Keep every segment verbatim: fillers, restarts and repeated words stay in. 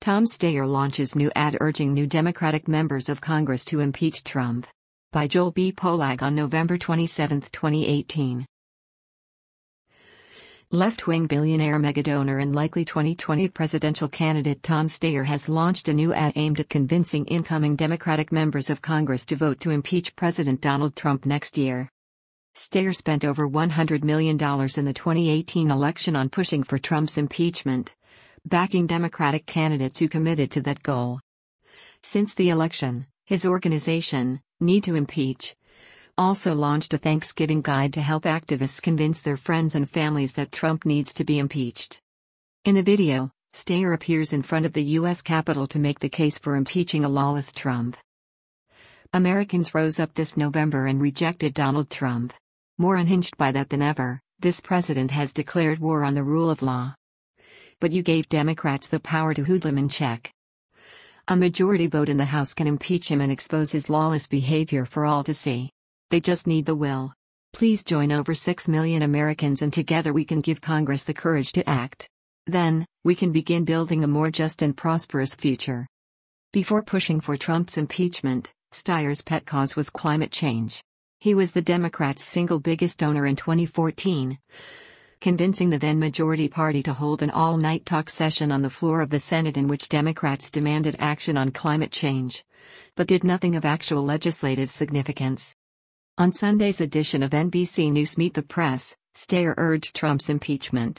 Tom Steyer launches new ad urging new Democratic members of Congress to impeach Trump. By Joel B. Polak on November twenty-seventh, twenty eighteen. Left-wing billionaire megadonor and likely twenty twenty presidential candidate Tom Steyer has launched a new ad aimed at convincing incoming Democratic members of Congress to vote to impeach President Donald Trump next year. Steyer spent over one hundred million dollars in the twenty eighteen election on pushing for Trump's impeachment, backing Democratic candidates who committed to that goal. Since the election, his organization, Need to Impeach, also launched a Thanksgiving guide to help activists convince their friends and families that Trump needs to be impeached. In the video, Steyer appears in front of the U S Capitol to make the case for impeaching a lawless Trump. Americans rose up this November and rejected Donald Trump. More unhinged by that than ever, this president has declared war on the rule of law. But you gave Democrats the power to hoodlum and check. A majority vote in the House can impeach him and expose his lawless behavior for all to see. They just need the will. Please join over six million Americans and together we can give Congress the courage to act. Then, we can begin building a more just and prosperous future. Before pushing for Trump's impeachment, Steyer's pet cause was climate change. He was the Democrats' single biggest donor in twenty fourteen. Convincing the then-majority party to hold an all-night talk session on the floor of the Senate in which Democrats demanded action on climate change, but did nothing of actual legislative significance. On Sunday's edition of N B C News Meet the Press, Steyer urged Trump's impeachment.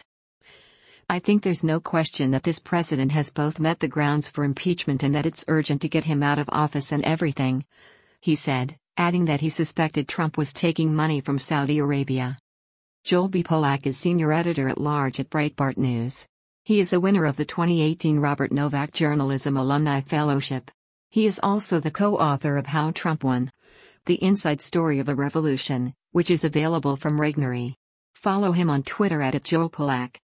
"I think there's no question that this president has both met the grounds for impeachment and that it's urgent to get him out of office and everything," he said, adding that he suspected Trump was taking money from Saudi Arabia. Joel B. Polak is senior editor-at-large at Breitbart News. He is a winner of the twenty eighteen Robert Novak Journalism Alumni Fellowship. He is also the co-author of How Trump Won: The Inside Story of a Revolution, which is available from Regnery. Follow him on Twitter at Joel Polak.